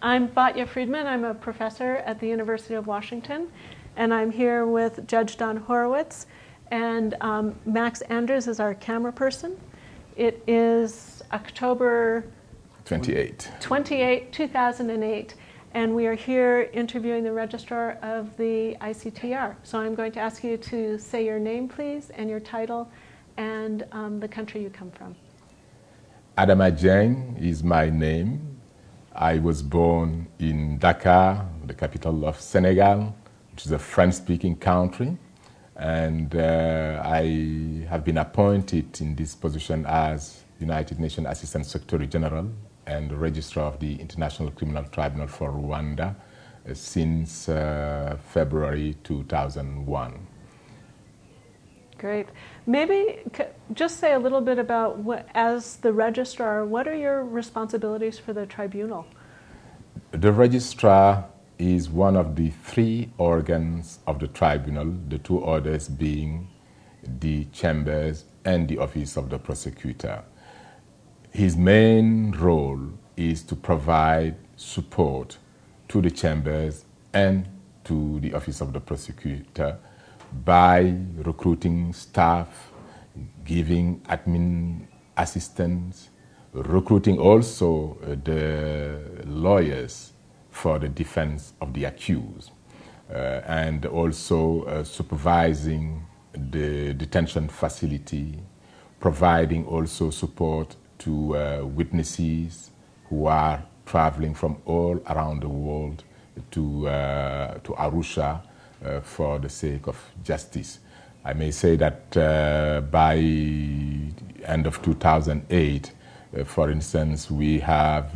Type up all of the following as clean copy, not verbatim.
I'm Batya Friedman. I'm a professor at the University of Washington, and I'm here with Judge Don Horowitz, and Max Andrews is our camera person. It is October 28, 2008, and we are here interviewing the registrar of the ICTR. So I'm going to ask you to say your name, please, and your title, and the country you come from. Adama Dieng is my name. I was born in Dakar, the capital of Senegal, which is a French-speaking country. And I have been appointed in this position as United Nations Assistant Secretary General and Registrar of the International Criminal Tribunal for Rwanda since February 2001. Great. Maybe just say a little bit about, as the registrar, what are your responsibilities for the tribunal? The registrar is one of the three organs of the tribunal, the two others being the chambers and the office of the prosecutor. His main role is to provide support to the chambers and to the office of the prosecutor by recruiting staff, giving admin assistance, recruiting also the lawyers for the defense of the accused, and also supervising the detention facility, providing also support to witnesses who are traveling from all around the world to Arusha for the sake of justice. I may say that by end of 2008, for instance, we have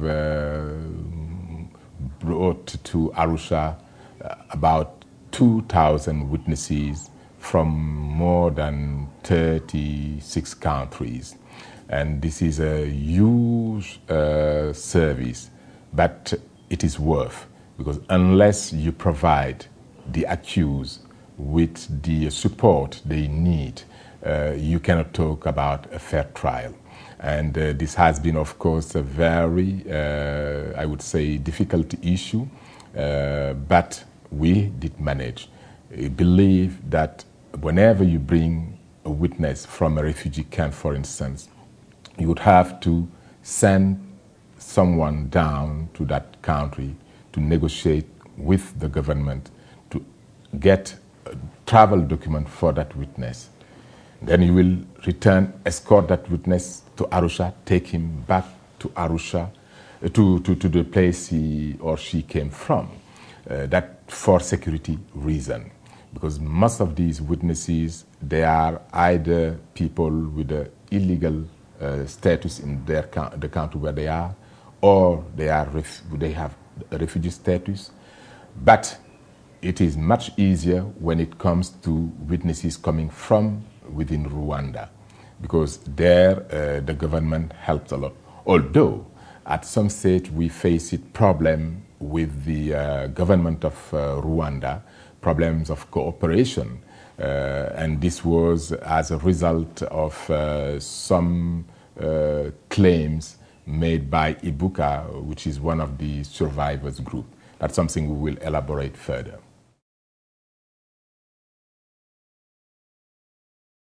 brought to Arusha about 2,000 witnesses from more than 36 countries. And this is a huge service, but it is worth, because unless you provide the accused with the support they need, you cannot talk about a fair trial. And this has been, of course, a very, I would say, difficult issue, but we did manage. I believe that whenever you bring a witness from a refugee camp, for instance, you would have to send someone down to that country to negotiate with the government to get a travel document for that witness. Then you will return, escort that witness to Arusha, take him back to Arusha, to the place he or she came from. That for security reason, because most of these witnesses, they are either people with an illegal status in the country where they are, or they have a refugee status. But it is much easier when it comes to witnesses coming from within Rwanda, because there the government helps a lot. Although at some stage we face a problem with the government of Rwanda, problems of cooperation, and this was as a result of some claims made by Ibuka, which is one of the survivors group. That's something we will elaborate further.